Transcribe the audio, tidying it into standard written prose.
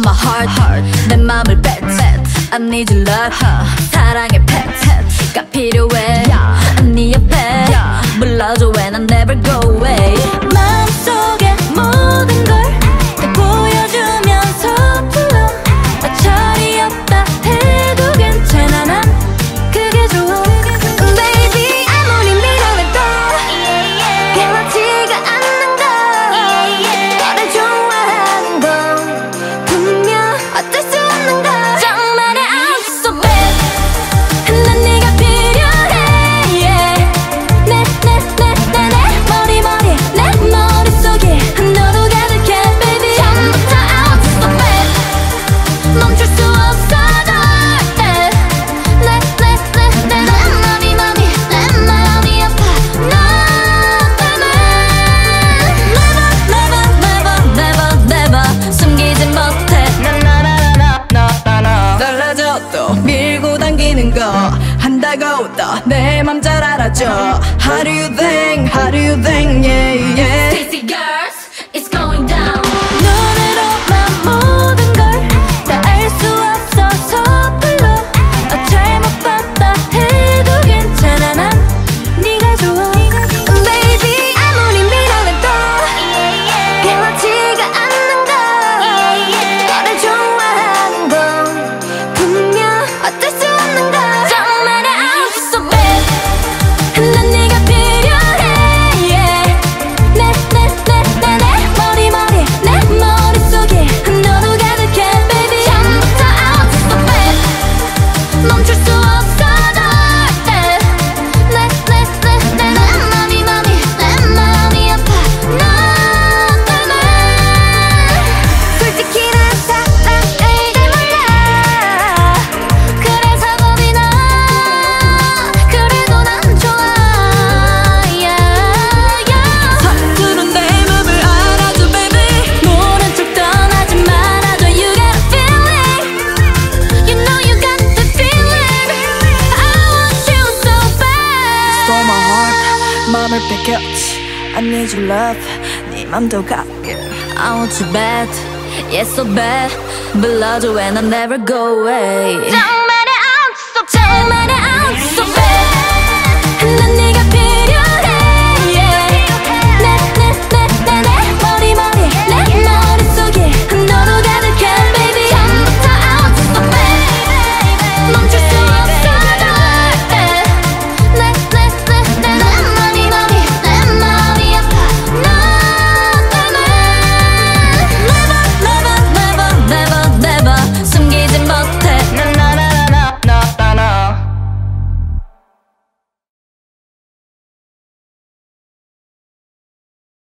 my heart 내 맘을 bet I need your love 사랑의 pet가 필요해 네 옆에 불러줘 when I never go away 마음속에 모든 걸 다 보여주면서 불러 어처리 없다 해도 괜찮아 난 그게 좋아 Baby 아무리 밀어내도 변하지가 않는 걸 너를 좋아하는 건 분명 어쩔 수 없는 걸 정말에 I'm so bad 난 네가 필요해 내 머릿속에 너로 가득해 baby 처음부터 I'm so bad 멈출 수 없어 내 마음이 아파 너 때문에 never 숨기지 못해 달라져도 밀고 당기는 거 한다고 또 내 맘 잘 알아줘 How do you think yeah yeah Sexy girls it's going down 노래로만 모든 걸 다 알 수 없어서 불러 잘못 봤다 해도 괜찮아 난 네가 좋아 Baby 아무리 밀어내도 변하지가 않는 걸 너를 좋아하는 건 분명 어쩔 수 없는 걸 정말에 I'm so bad 난 네가 필요해 내 머릿속에 너로 가득해 baby 처음부터 I'm so bad 멈출 수 없어 내 마음이 아파 너 때문에 솔직히 난 사랑을 잘 몰라 그래서 겁이 나 그래도 난 좋아 서투른 내 맘을 알아줘 baby 모른 척 떠나지 말아줘 You got a feeling You know you got the feeling I want you so bad Stole my heart 맘을 뺏겼지 I need your love 네 맘도 갖게 I want you bad Yeah so bad 불러줘 when I never go away